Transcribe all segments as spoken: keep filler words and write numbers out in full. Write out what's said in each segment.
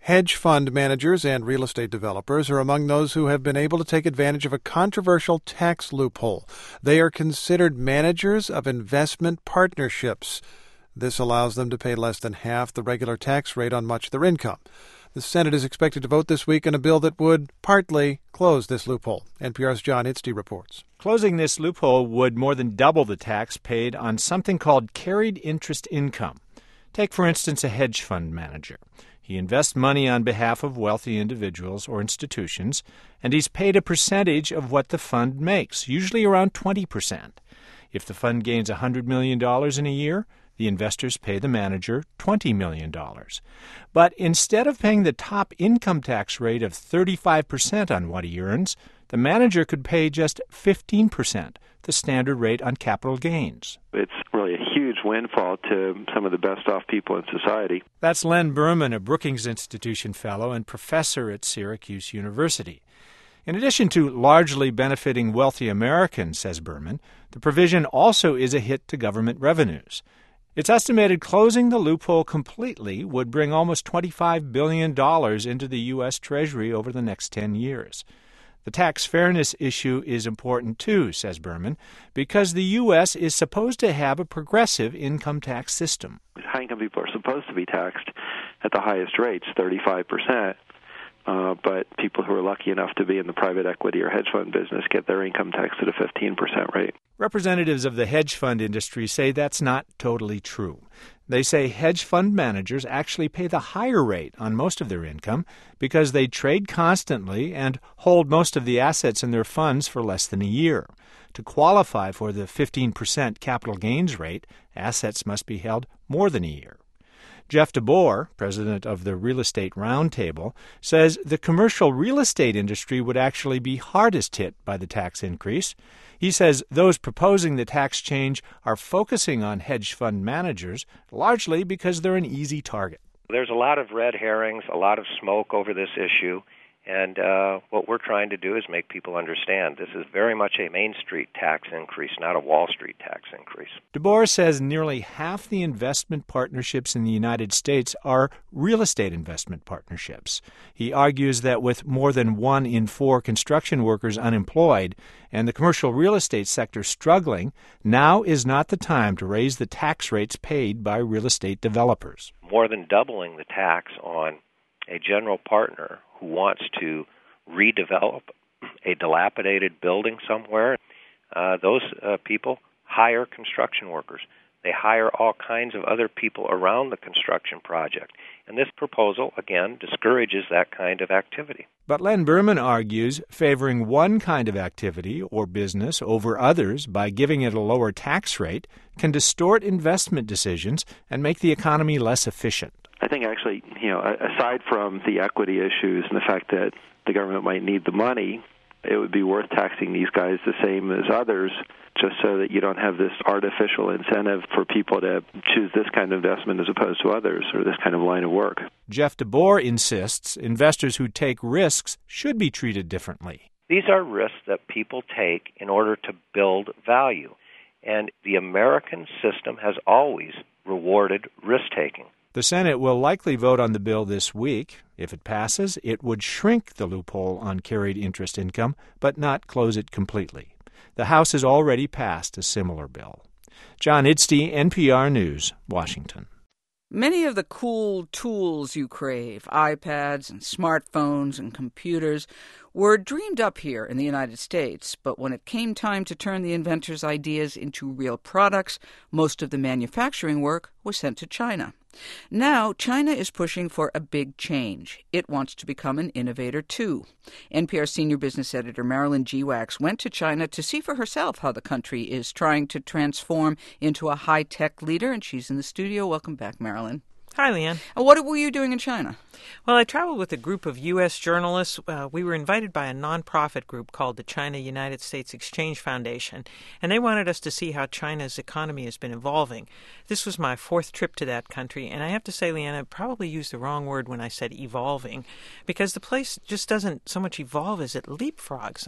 Hedge fund managers and real estate developers are among those who have been able to take advantage of a controversial tax loophole. They are considered managers of investment partnerships. This allows them to pay less than half the regular tax rate on much of their income. The Senate is expected to vote this week on a bill that would partly close this loophole. N P R's John Idsty reports. Closing this loophole would more than double the tax paid on something called carried interest income. Take, for instance, a hedge fund manager. He invests money on behalf of wealthy individuals or institutions, and he's paid a percentage of what the fund makes, usually around twenty percent. If the fund gains one hundred million dollars in a year, the investors pay the manager twenty million dollars. But instead of paying the top income tax rate of thirty-five percent on what he earns, the manager could pay just fifteen percent, the standard rate on capital gains. It's really a huge windfall to some of the best-off people in society. That's Len Berman, a Brookings Institution fellow and professor at Syracuse University. In addition to largely benefiting wealthy Americans, says Berman, the provision also is a hit to government revenues. It's estimated closing the loophole completely would bring almost twenty-five billion dollars into the U S. Treasury over the next ten years. The tax fairness issue is important, too, says Berman, because the U S is supposed to have a progressive income tax system. High-income people are supposed to be taxed at the highest rates, thirty-five percent. Uh, but people who are lucky enough to be in the private equity or hedge fund business get their income taxed at a fifteen percent rate. Representatives of the hedge fund industry say that's not totally true. They say hedge fund managers actually pay the higher rate on most of their income because they trade constantly and hold most of the assets in their funds for less than a year. To qualify for the fifteen percent capital gains rate, assets must be held more than a year. Jeff DeBoer, president of the Real Estate Roundtable, says the commercial real estate industry would actually be hardest hit by the tax increase. He says those proposing the tax change are focusing on hedge fund managers, largely because they're an easy target. There's a lot of red herrings, a lot of smoke over this issue. And uh, what we're trying to do is make people understand this is very much a Main Street tax increase, not a Wall Street tax increase. DeBoer says nearly half the investment partnerships in the United States are real estate investment partnerships. He argues that with more than one in four construction workers unemployed and the commercial real estate sector struggling, now is not the time to raise the tax rates paid by real estate developers. More than doubling the tax on a general partner who wants to redevelop a dilapidated building somewhere, uh, those uh, people hire construction workers. They hire all kinds of other people around the construction project. And this proposal, again, discourages that kind of activity. But Len Berman argues favoring one kind of activity or business over others by giving it a lower tax rate can distort investment decisions and make the economy less efficient. I think actually, you know, aside from the equity issues and the fact that the government might need the money, it would be worth taxing these guys the same as others just so that you don't have this artificial incentive for people to choose this kind of investment as opposed to others or this kind of line of work. Jeff DeBoer insists investors who take risks should be treated differently. These are risks that people take in order to build value, and the American system has always rewarded risk-taking. The Senate will likely vote on the bill this week. If it passes, it would shrink the loophole on carried interest income, but not close it completely. The House has already passed a similar bill. John Idsty, N P R News, Washington. Many of the cool tools you crave, iPads and smartphones and computers, were dreamed up here in the United States, but when it came time to turn the inventors' ideas into real products, most of the manufacturing work was sent to China. Now, China is pushing for a big change. It wants to become an innovator, too. N P R senior business editor Marilyn Geewax went to China to see for herself how the country is trying to transform into a high-tech leader, and she's in the studio. Welcome back, Marilyn. Hi, Leanne. And what were you doing in China? Well, I traveled with a group of U S journalists. Uh, we were invited by a nonprofit group called the China-United States Exchange Foundation, and they wanted us to see how China's economy has been evolving. This was my fourth trip to that country, and I have to say, Leanne, I probably used the wrong word when I said evolving, because the place just doesn't so much evolve as it leapfrogs. I'm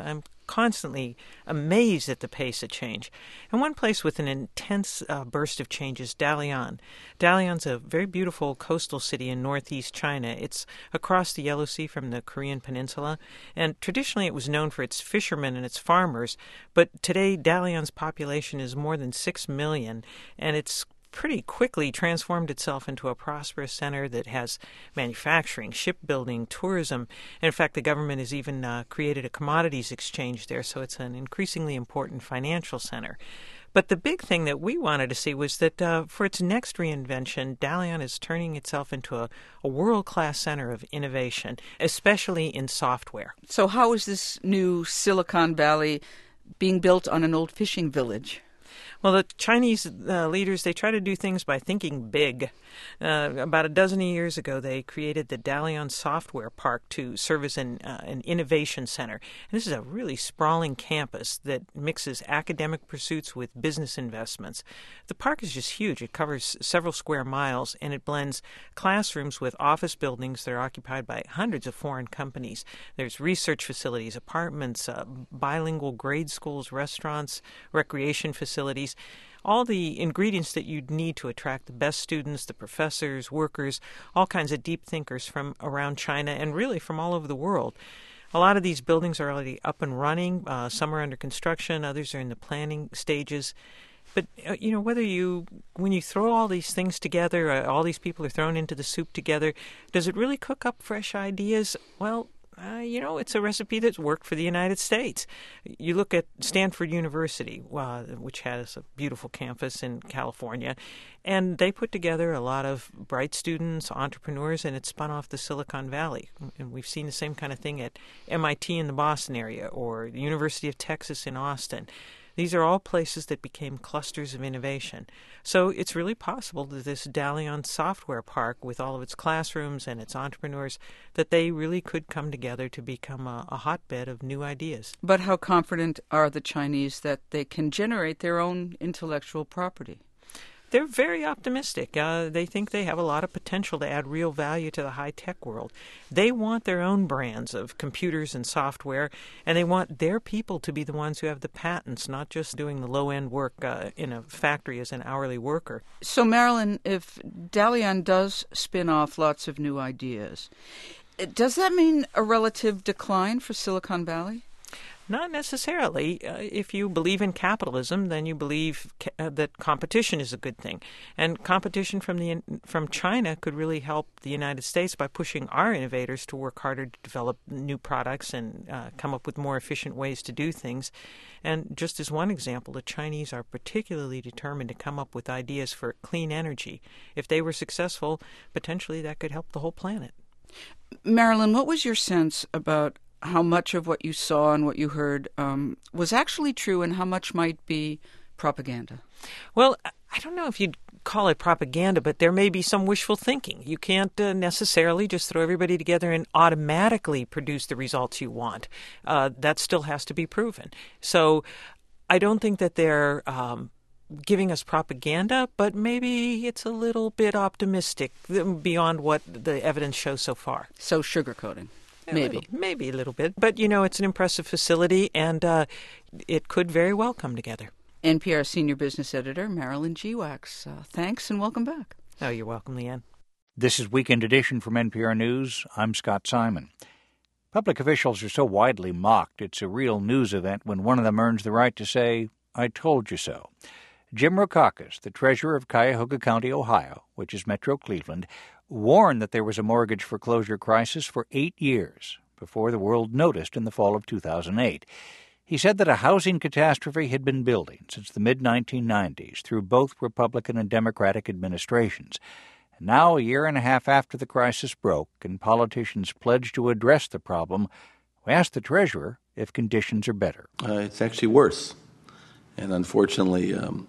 constantly amazed at the pace of change. And one place with an intense uh, burst of change is Dalian. Dalian's a very beautiful coastal city in northeast China. It's across the Yellow Sea from the Korean Peninsula, and traditionally it was known for its fishermen and its farmers, but today Dalian's population is more than six million, and it's pretty quickly transformed itself into a prosperous center that has manufacturing, shipbuilding, tourism. And in fact, the government has even uh, created a commodities exchange there, so it's an increasingly important financial center. But the big thing that we wanted to see was that uh, for its next reinvention, Dalian is turning itself into a, a world-class center of innovation, especially in software. So how is this new Silicon Valley being built on an old fishing village? Well, the Chinese uh, leaders, they try to do things by thinking big. Uh, about a dozen years ago, they created the Dalian Software Park to serve as an, uh, an innovation center. And this is a really sprawling campus that mixes academic pursuits with business investments. The park is just huge. It covers several square miles, and it blends classrooms with office buildings that are occupied by hundreds of foreign companies. There's research facilities, apartments, uh, bilingual grade schools, restaurants, recreation facilities. All the ingredients that you'd need to attract the best students, the professors, workers, all kinds of deep thinkers from around China and really from all over the world. A lot of these buildings are already up and running. Uh, some are under construction. Others are in the planning stages. But, uh, you know, whether you, when you throw all these things together, uh, all these people are thrown into the soup together, does it really cook up fresh ideas? Well, Uh, you know, it's a recipe that's worked for the United States. You look at Stanford University, uh, which has a beautiful campus in California, and they put together a lot of bright students, entrepreneurs, and it spun off the Silicon Valley. And we've seen the same kind of thing at M I T in the Boston area or the University of Texas in Austin. These are all places that became clusters of innovation. So it's really possible that this Dalian Software Park, with all of its classrooms and its entrepreneurs, that they really could come together to become a, a hotbed of new ideas. But how confident are the Chinese that they can generate their own intellectual property? They're very optimistic. Uh, they think they have a lot of potential to add real value to the high-tech world. They want their own brands of computers and software, and they want their people to be the ones who have the patents, not just doing the low-end work uh, in a factory as an hourly worker. So, Marilyn, if Dalian does spin off lots of new ideas, does that mean a relative decline for Silicon Valley? Not necessarily. Uh, if you believe in capitalism, then you believe ca- uh, that competition is a good thing. And competition from the from China could really help the United States by pushing our innovators to work harder to develop new products and uh, come up with more efficient ways to do things. And just as one example, the Chinese are particularly determined to come up with ideas for clean energy. If they were successful, potentially that could help the whole planet. Marilyn, what was your sense about how much of what you saw and what you heard um, was actually true and how much might be propaganda? Well, I don't know if you'd call it propaganda, but there may be some wishful thinking. You can't uh, necessarily just throw everybody together and automatically produce the results you want. Uh, that still has to be proven. So I don't think that they're um, giving us propaganda, but maybe it's a little bit optimistic beyond what the evidence shows so far. So sugarcoating. Maybe. A little, maybe a little bit. But, you know, it's an impressive facility, and uh, it could very well come together. N P R Senior Business Editor Marilyn Geewax. Uh, thanks and welcome back. Oh, you're welcome, Leanne. This is Weekend Edition from N P R News. I'm Scott Simon. Public officials are so widely mocked, it's a real news event when one of them earns the right to say, "I told you so." Jim Rackauckus, the treasurer of Cuyahoga County, Ohio, which is Metro Cleveland, warned that there was a mortgage foreclosure crisis for eight years before the world noticed in the fall of two thousand eight. He said that a housing catastrophe had been building since the mid nineteen nineties through both Republican and Democratic administrations. And now, a year and a half after the crisis broke and politicians pledged to address the problem, we asked the treasurer if conditions are better. Uh, it's actually worse. And unfortunately, um,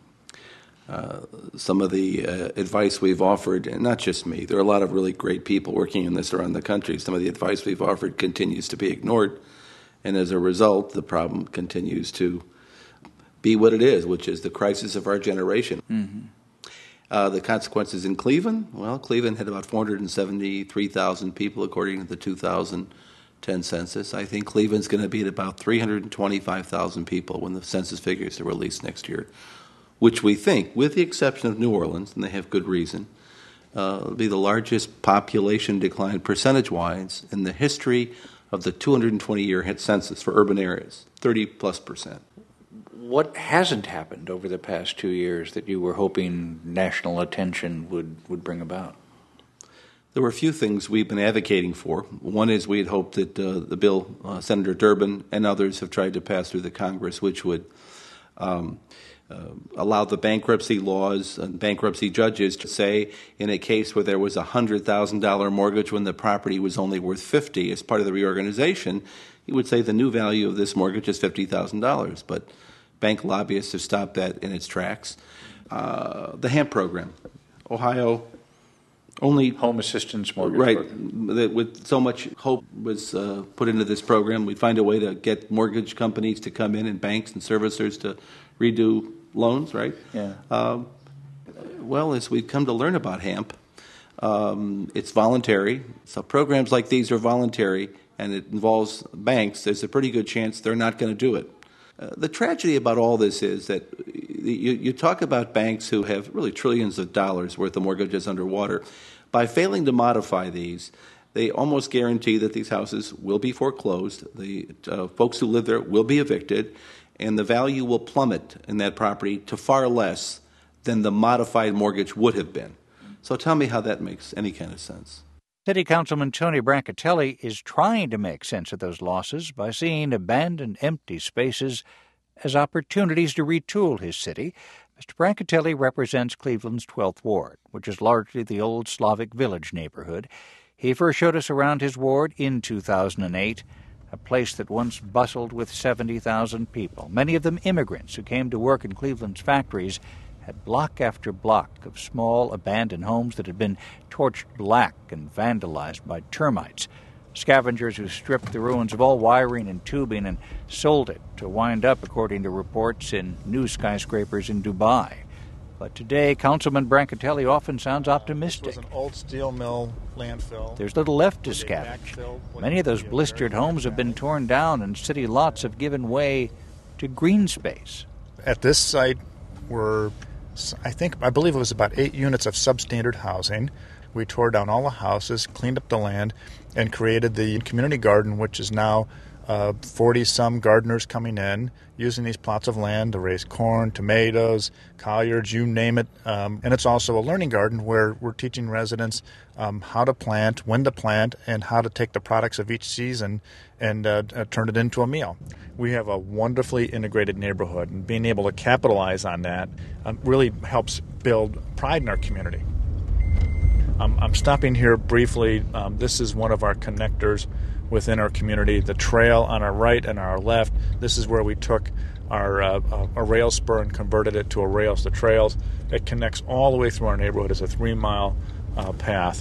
Uh, some of the uh, advice we've offered, and not just me, there are a lot of really great people working in this around the country. Some of the advice we've offered continues to be ignored, and as a result, the problem continues to be what it is, which is the crisis of our generation. Mm-hmm. Uh, the consequences in Cleveland, well, Cleveland had about four hundred seventy-three thousand people according to the two thousand ten census. I think Cleveland's going to be at about three hundred twenty-five thousand people when the census figures are released next year, which we think, with the exception of New Orleans, and they have good reason, uh, will be the largest population decline percentage-wise in the history of the two hundred twenty-year census for urban areas, thirty plus percent. What hasn't happened over the past two years that you were hoping national attention would, would bring about? There were a few things we've been advocating for. One is we had hoped that uh, the bill uh, Senator Durbin and others have tried to pass through the Congress, which would um, uh, allow the bankruptcy laws and bankruptcy judges to say in a case where there was a one hundred thousand dollars mortgage when the property was only worth fifty dollars as part of the reorganization, he would say the new value of this mortgage is fifty thousand dollars. But bank lobbyists have stopped that in its tracks. Uh, the HAMP program, Ohio only home assistance mortgage right program. That with so much hope was uh, put into this program, we'd find a way to get mortgage companies to come in and banks and servicers to redo loans, right? Yeah. Um, well, as we've come to learn about HAMP, um, it's voluntary. So programs like these are voluntary, and it involves banks. There's a pretty good chance they're not going to do it. Uh, the tragedy about all this is that you, you talk about banks who have really trillions of dollars worth of mortgages underwater. By failing to modify these, they almost guarantee that these houses will be foreclosed, the uh, folks who live there will be evicted, and the value will plummet in that property to far less than the modified mortgage would have been. So tell me how that makes any kind of sense. City Councilman Tony Brancatelli is trying to make sense of those losses by seeing abandoned empty spaces as opportunities to retool his city. Mister Brancatelli represents Cleveland's twelfth Ward, which is largely the old Slavic Village neighborhood. He first showed us around his ward in two thousand eight, a place that once bustled with seventy thousand people, many of them immigrants who came to work in Cleveland's factories, had block after block of small abandoned homes that had been torched black and vandalized by termites. Scavengers who stripped the ruins of all wiring and tubing and sold it to wind up, according to reports, in new skyscrapers in Dubai. But today, Councilman Brancatelli often sounds optimistic. This was an old steel mill landfill. There's little left to scavenge. Many of those blistered homes have been torn down, and city lots have given way to green space. At this site were, I think, I believe it was about eight units of substandard housing. We tore down all the houses, cleaned up the land, and created the community garden, which is now uh, forty-some gardeners coming in, using these plots of land to raise corn, tomatoes, collards, you name it. Um, and it's also a learning garden where we're teaching residents um, how to plant, when to plant, and how to take the products of each season and uh, uh, turn it into a meal. We have a wonderfully integrated neighborhood, and being able to capitalize on that um, really helps build pride in our community. Um, I'm stopping here briefly. Um, this is one of our connectors within our community. The trail on our right and our left, this is where we took our uh, uh, a rail spur and converted it to a rails to trails. It connects all the way through our neighborhood. It's a three-mile uh, path.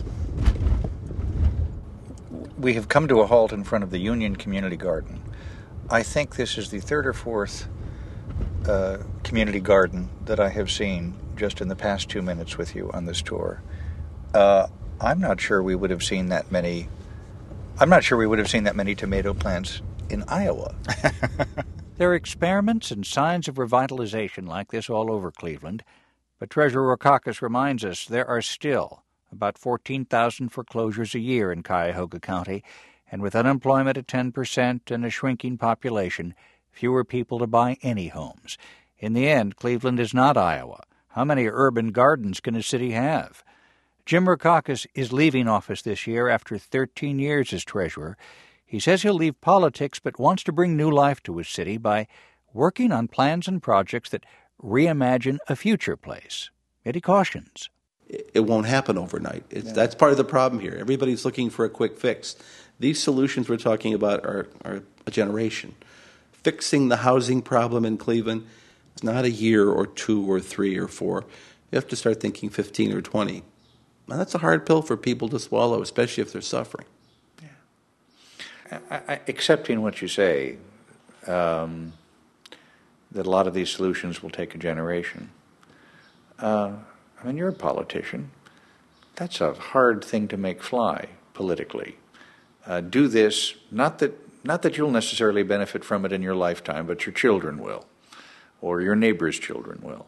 We have come to a halt in front of the Union Community Garden. I think this is the third or fourth uh, community garden that I have seen just in the past two minutes with you on this tour. Uh, I'm not sure we would have seen that many. I'm not sure we would have seen that many tomato plants in Iowa. There are experiments and signs of revitalization like this all over Cleveland, but Treasurer Rockakis reminds us there are still about fourteen thousand foreclosures a year in Cuyahoga County, and with unemployment at ten percent and a shrinking population, fewer people to buy any homes. In the end, Cleveland is not Iowa. How many urban gardens can a city have? Jim Rockakis is leaving office this year after thirteen years as treasurer. He says he'll leave politics but wants to bring new life to his city by working on plans and projects that reimagine a future place. Yet he cautions. It won't happen overnight. It's, yeah. That's part of the problem here. Everybody's looking for a quick fix. These solutions we're talking about are, are a generation. Fixing the housing problem in Cleveland is not a year or two or three or four. You have to start thinking fifteen or twenty. Now, that's a hard pill for people to swallow, especially if they're suffering. Yeah. I, I, accepting what you say, um, that a lot of these solutions will take a generation. Uh, I mean, you're a politician. That's a hard thing to make fly politically. uh, do this, not that not that you'll necessarily benefit from it in your lifetime, but your children will, or your neighbor's children will.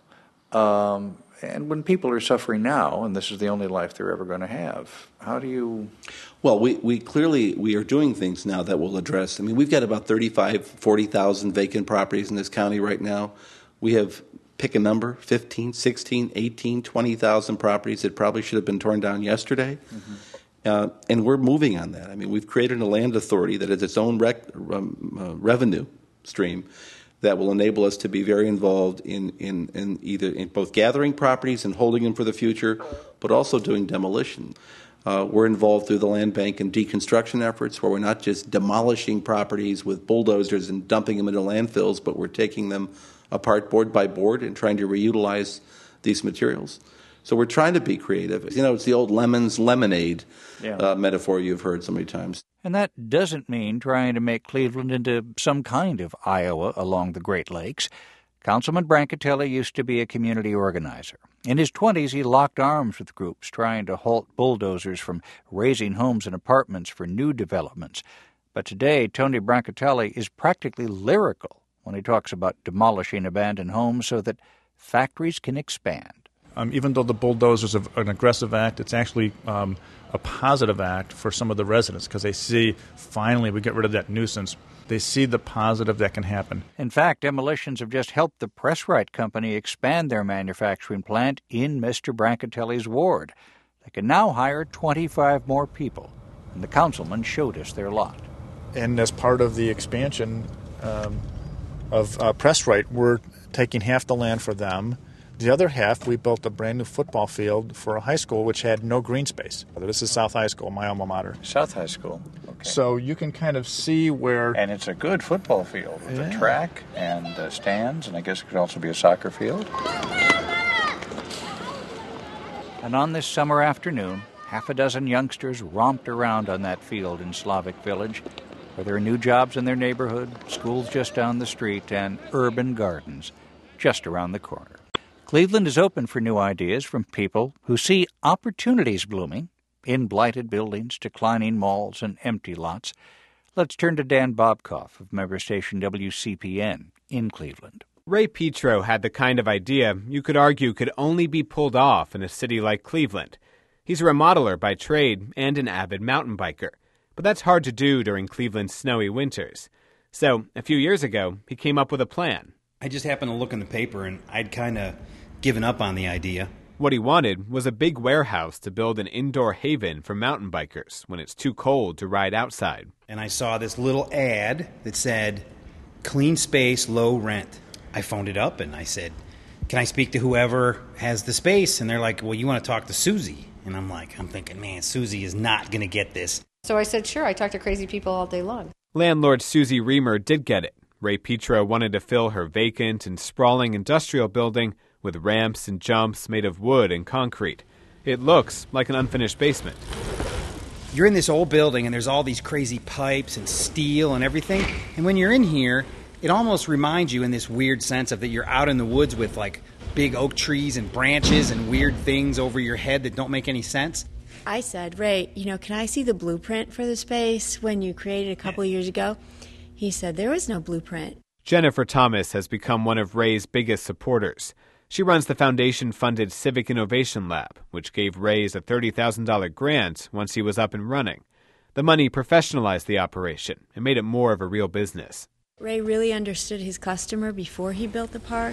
Um, and when people are suffering now, and this is the only life they're ever going to have, how do you... Well, we, we clearly, we are doing things now that will address, I mean, we've got about thirty-five, forty thousand vacant properties in this county right now. We have, pick a number, fifteen, sixteen, eighteen, twenty thousand properties that probably should have been torn down yesterday. Mm-hmm. Uh, and we're moving on that. I mean, we've created a land authority that has its own rec, um, uh, revenue stream that will enable us to be very involved in, in, in either in both gathering properties and holding them for the future, but also doing demolition. Uh, we're involved through the land bank in deconstruction efforts where we're not just demolishing properties with bulldozers and dumping them into landfills, but we're taking them apart board by board and trying to reutilize these materials. So we're trying to be creative. You know, it's the old lemons lemonade yeah. uh, metaphor you've heard so many times. And that doesn't mean trying to make Cleveland into some kind of Iowa along the Great Lakes. Councilman Brancatelli used to be a community organizer. In his twenties, he locked arms with groups trying to halt bulldozers from raising homes and apartments for new developments. But today, Tony Brancatelli is practically lyrical when he talks about demolishing abandoned homes so that factories can expand. Um, even though the bulldozer is an aggressive act, it's actually um, a positive act for some of the residents because they see, finally, we get rid of that nuisance. They see the positive that can happen. In fact, demolitions have just helped the Presswright Company expand their manufacturing plant in Mister Brancatelli's ward. They can now hire twenty-five more people, and the councilman showed us their lot. And as part of the expansion um, of uh, Presswright, we're taking half the land for them. The other half, we built a brand new football field for a high school which had no green space. This is South High School, my alma mater. South High School. Okay. So you can kind of see where... And it's a good football field with yeah. a track and uh, stands, and I guess it could also be a soccer field. And on this summer afternoon, half a dozen youngsters romped around on that field in Slavic Village, where there are new jobs in their neighborhood, schools just down the street, and urban gardens just around the corner. Cleveland is open for new ideas from people who see opportunities blooming in blighted buildings, declining malls, and empty lots. Let's turn to Dan Bobkoff of member station W C P N in Cleveland. Ray Petro had the kind of idea you could argue could only be pulled off in a city like Cleveland. He's a remodeler by trade and an avid mountain biker. But that's hard to do during Cleveland's snowy winters. So, a few years ago, he came up with a plan. I just happened to look in the paper, and I'd kind of given up on the idea. What he wanted was a big warehouse to build an indoor haven for mountain bikers when it's too cold to ride outside. And I saw this little ad that said, clean space, low rent. I phoned it up and I said, can I speak to whoever has the space? And they're like, well, you want to talk to Susie? And I'm like, I'm thinking, man, Susie is not going to get this. So I said, sure, I talk to crazy people all day long. Landlord Susie Reamer did get it. Ray Petro wanted to fill her vacant and sprawling industrial building with ramps and jumps made of wood and concrete. It looks like an unfinished basement. You're in this old building, and there's all these crazy pipes and steel and everything. And when you're in here, it almost reminds you in this weird sense of that you're out in the woods with, like, big oak trees and branches and weird things over your head that don't make any sense. I said, Ray, you know, can I see the blueprint for the space when you created it a couple of years ago? He said, there was no blueprint. Jennifer Thomas has become one of Ray's biggest supporters. She runs the foundation-funded Civic Innovation Lab, which gave Ray's a thirty thousand dollars grant once he was up and running. The money professionalized the operation and made it more of a real business. Ray really understood his customer before he built the park.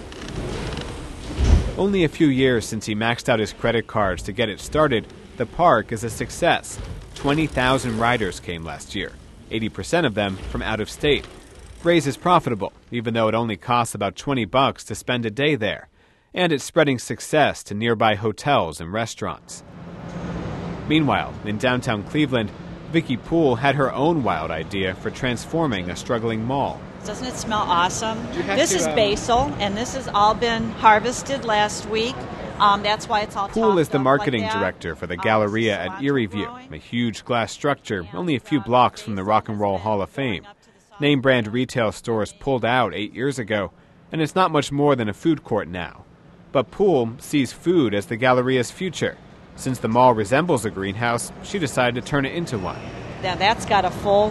Only a few years since he maxed out his credit cards to get it started, the park is a success. twenty thousand riders came last year, eighty percent of them from out of state. Ray's is profitable, even though it only costs about twenty bucks to spend a day there. And it's spreading success to nearby hotels and restaurants. Meanwhile, in downtown Cleveland, Vicki Poole had her own wild idea for transforming a struggling mall. Doesn't it smell awesome? This to, is um... basil, and this has all been harvested last week. Um, that's why it's all Poole is the marketing like director for the Galleria at Erie View, a huge glass structure only a few blocks from the Rock and Roll Hall of Fame. Name brand retail stores pulled out eight years ago, and it's not much more than a food court now. But Poole sees food as the Galleria's future. Since the mall resembles a greenhouse, she decided to turn it into one. Now that's got a full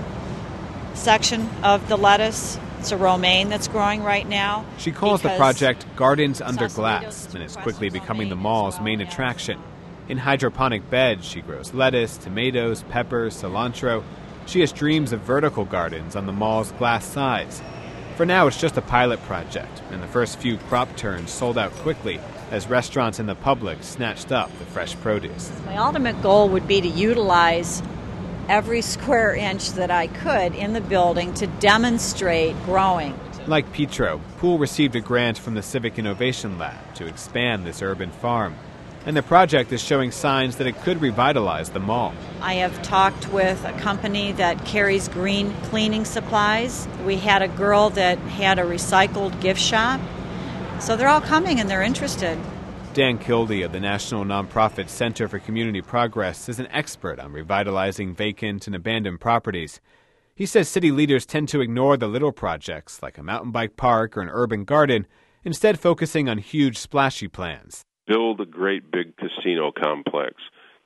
section of the lettuce. It's a romaine that's growing right now. She calls the project Gardens Under Glass, and is quickly becoming the mall's main attraction. In hydroponic beds, she grows lettuce, tomatoes, peppers, cilantro. She has dreams of vertical gardens on the mall's glass sides. For now, it's just a pilot project, and the first few crop turns sold out quickly as restaurants and the public snatched up the fresh produce. My ultimate goal would be to utilize every square inch that I could in the building to demonstrate growing. Like Petro, Poole received a grant from the Civic Innovation Lab to expand this urban farm. And the project is showing signs that it could revitalize the mall. I have talked with a company that carries green cleaning supplies. We had a girl that had a recycled gift shop. So they're all coming and they're interested. Dan Kildee of the national nonprofit Center for Community Progress is an expert on revitalizing vacant and abandoned properties. He says city leaders tend to ignore the little projects like a mountain bike park or an urban garden, instead focusing on huge splashy plans. Build a great big casino complex.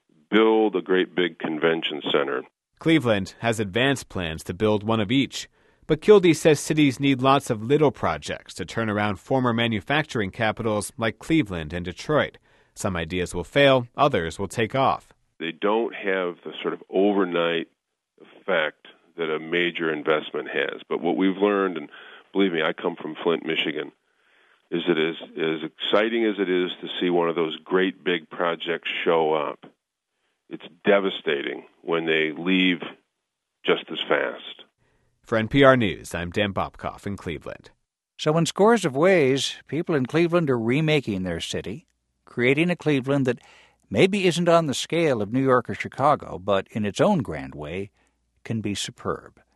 Build a great big convention center. Cleveland has advanced plans to build one of each. But Kildee says cities need lots of little projects to turn around former manufacturing capitals like Cleveland and Detroit. Some ideas will fail, others will take off. They don't have the sort of overnight effect that a major investment has. But what we've learned, and believe me, I come from Flint, Michigan, is it is as exciting as it is to see one of those great big projects show up. It's devastating when they leave just as fast. For N P R News, I'm Dan Bobkoff in Cleveland. So in scores of ways, people in Cleveland are remaking their city, creating a Cleveland that maybe isn't on the scale of New York or Chicago, but in its own grand way can be superb.